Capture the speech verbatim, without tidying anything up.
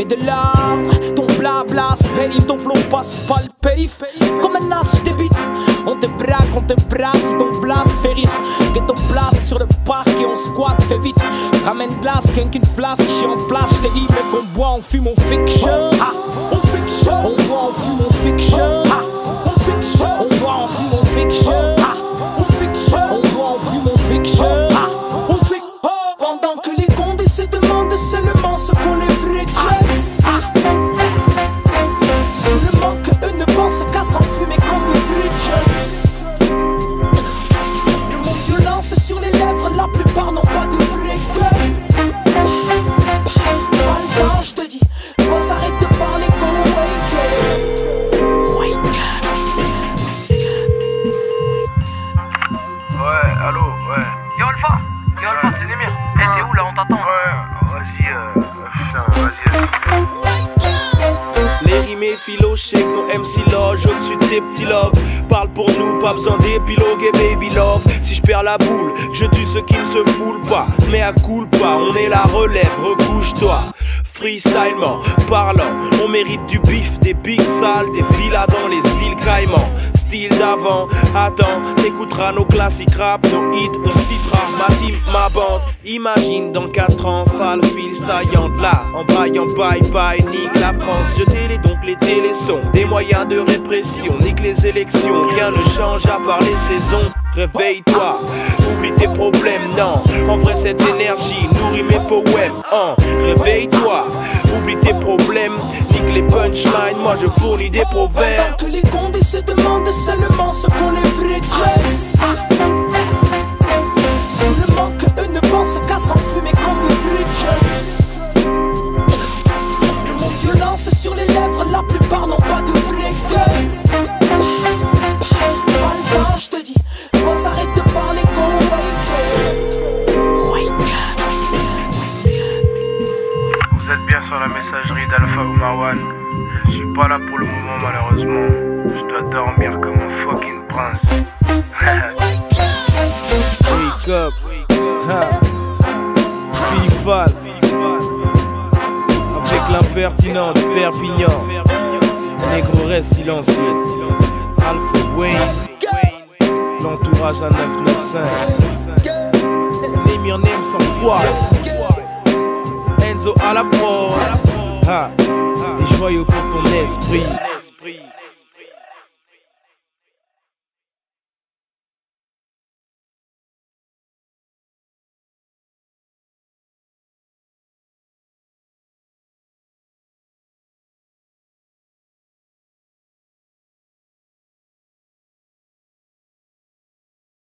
de l'ordre. Ton blabla se pénible, ton flow passe pas le périph'. Comme un as, je débite. On te braque, on te brasse, ton blast fait rire. Que ton blast sur le parc et on squatte, fais vite. Ramène glace, qu'un qu'une flasque, je suis en place, je t'ai dit, mec, on boit, on fume, on fiction. Ah, on fiction. On boit, on fume, on fiction. Ah, on fiction. On boit, on fume, on fiction. Ah, on fiction. On boit, on fume, on fiction. Ah, on fiction. Pendant que les condés se demandent seulement ce qu'on les vrais jets. Ah, seulement que eux ne pensent qu'à s'enfumer comme des vrais jets. Le mot violence sur les lèvres, la plupart n'ont pas de vrai gueule. Pas le temps, je te dis, boss, arrête de parler, go wake up. Wake up. Ouais, allô, ouais. Yo Alpha, yo Alpha, Ouais. c'est Nemir. Eh, t'es où là, on t'attend. Ouais, vas-y, euh, putain, vas-y, vas-y. Les rimes et philo, shake nos M C loge au-dessus des petits lobes. Parle pour nous, pas besoin d'épilogue et baby love. Si je perds la boule, je tue ceux qui ne se foulent pas. Mais à coule pas, on est la relève, recouche-toi. Freestylement, parlant, on mérite du bif, des big salles, des villas dans les îles Caïmans. Style d'avant, attends, t'écouteras nos classiques rap, nos hits, on citera ma team, ma bande. Imagine dans quatre ans, Fall Fils taillant de là, en braillant bye bye, nique la France. Je télé donc les télésons, des moyens de répression, nique les élections. Rien ne change à part les saisons. Réveille-toi, oublie tes problèmes, non. En vrai cette énergie nourrit mes poèmes, hein. Réveille-toi, oublie tes problèmes, nique les punchlines, moi je fournis des proverbes. Pendant que les condés se demandent seulement ce qu'on les vrais jets. Seulement que eux ne pensent qu'à s'enfumer comme des vrais jets. Le mot violence sur les lèvres, la plupart n'ont pas de vrai gueule. Pas le temps, je te dis, boss, arrête de parler, go wake up. Wake up. Vous êtes bien sur la messagerie d'Alpha ou Marwan. Je suis pas là pour le moment, malheureusement. Je dois dormir comme un fucking prince. Wake up, ha. Philifal, avec l'impertinent de Perpignan. Négro reste silencieux. Alpha Wayne, l'entourage à neuf cent quatre-vingt-quinze. Nemir Nem sans foi. Enzo à la prod. Ha, des joyaux pour ton esprit.